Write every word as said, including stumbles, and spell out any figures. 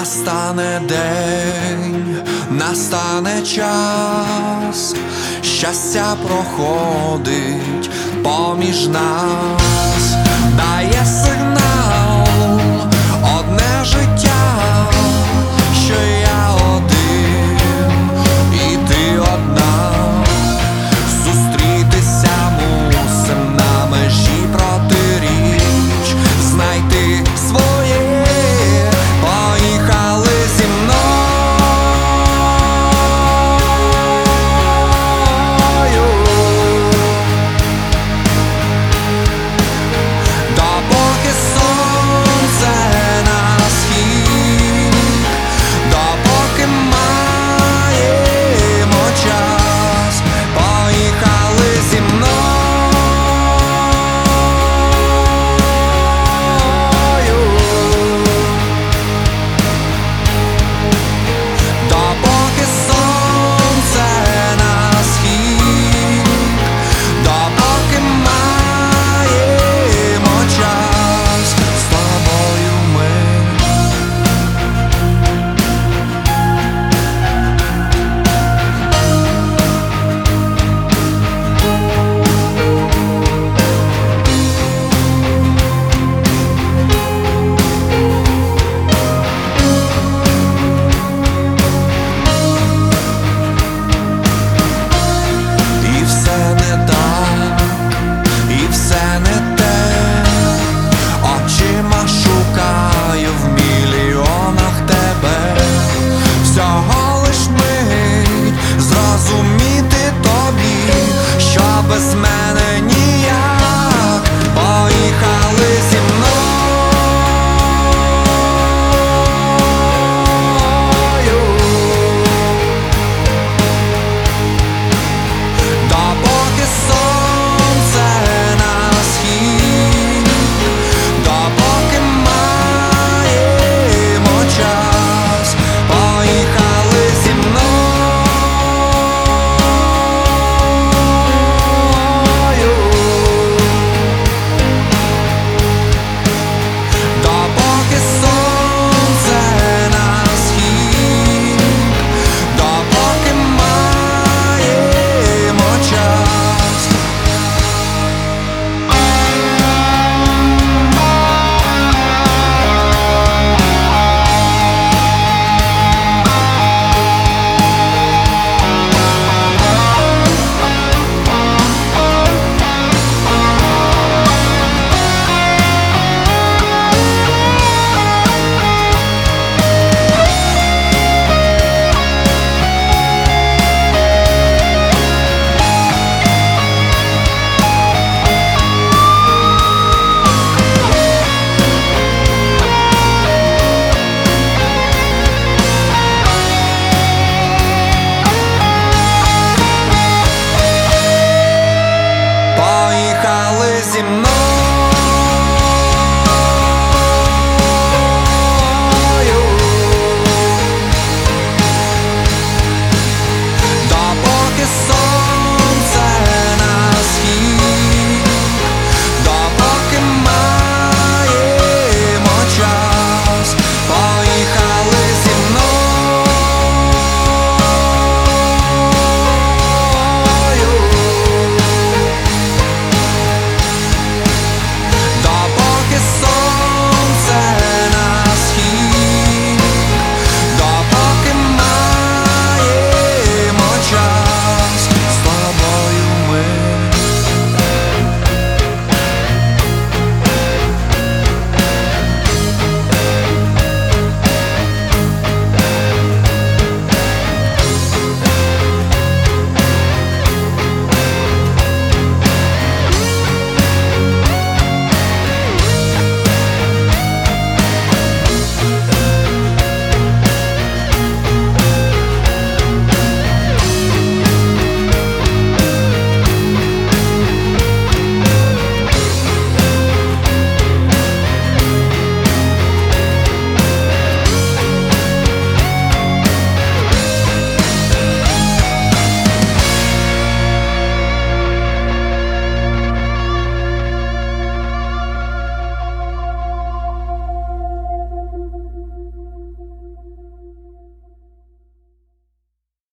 Настане день, настане час, щастя проходить поміж нас, дає сигнал одне життя, що я один і ти одна. Зустрітися мусим на межі протиріч, знайти своє. Поїхали зі мною, допоки сонце на схід, допоки маємо час. Поїхали зі мною. Допоки сонце на схід, допоки маємо час з тобою ми. І все не так, і все не те, очима шукаю в мільйонах тебе. Всього лиш мить зрозуміти тобі, що без мене ніяк. Поїхали зі мною. Допоки сонце на схід, допоки маємо час. Поїхали зі мною. Допоки сонце на схід, допоки маємо час. Поїхали зі мною.